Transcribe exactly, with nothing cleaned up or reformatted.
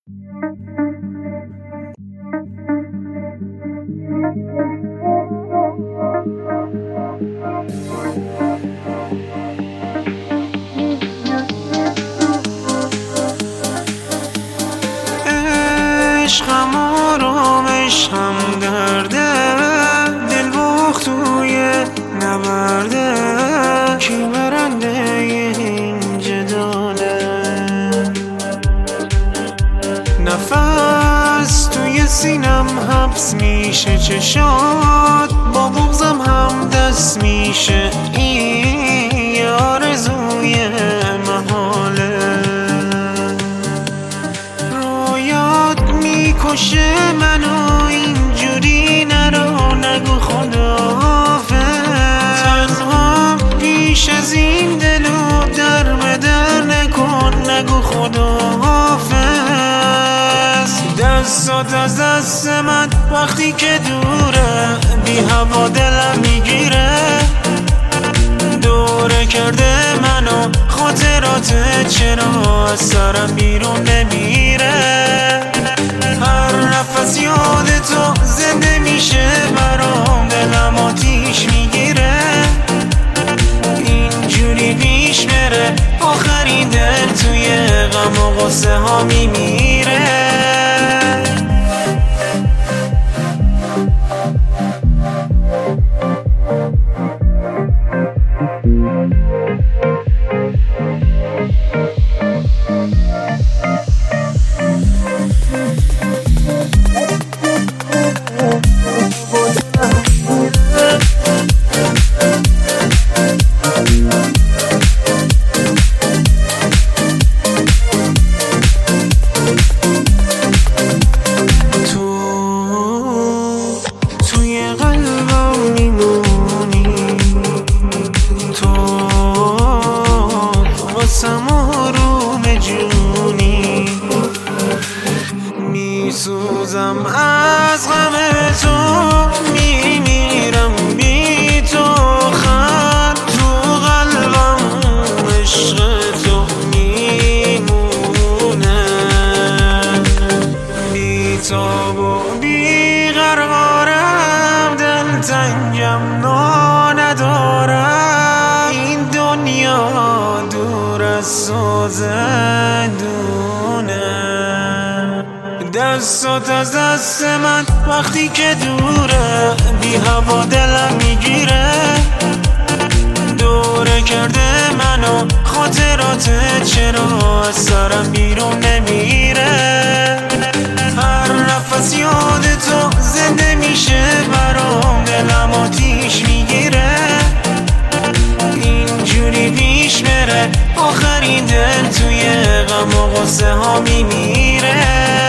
عشقم آرامش هم درده، دل باخت توی نبرده، کی برنده این جداله؟ نفس توی سینم حبس میشه، چشات با بغضم هم دست میشه، این آرزوی محاله. میکشه منو اینجوری نرو، نگو خداحافظ. تنها پیش از این دلو در به در نکن، نگو خداحافظ. دستات از دست من وقتی که دوره، بی هوا دلم میگیره. دوره کرده منو خاطرات، چرا از سرم بیرون نمیره؟ هر نفس یاد تو زنده میشه برام، دلم آتیش میگیره. اینجوری پیش بره آخرین دل توی غم و غصه ها میمیره. میسوزم از غم تو، میمیرم بی تو. خط تو قلبم عشق تو میمونه، بی تاب و بی قرارم، دلتنگم نا ندارم. این دنیا دور از تو زندونه. دستات از دست من وقتی که دوره، بی هوا دلم میگیره. دوره کرده منو خاطرات، چرا از سرم بیرون نمیره؟ هر نفس یاد تو زنده میشه برام، دلم آتیش میگیره. اینجوری پیش بره آخرین دل توی غم و غصه ها میمیره.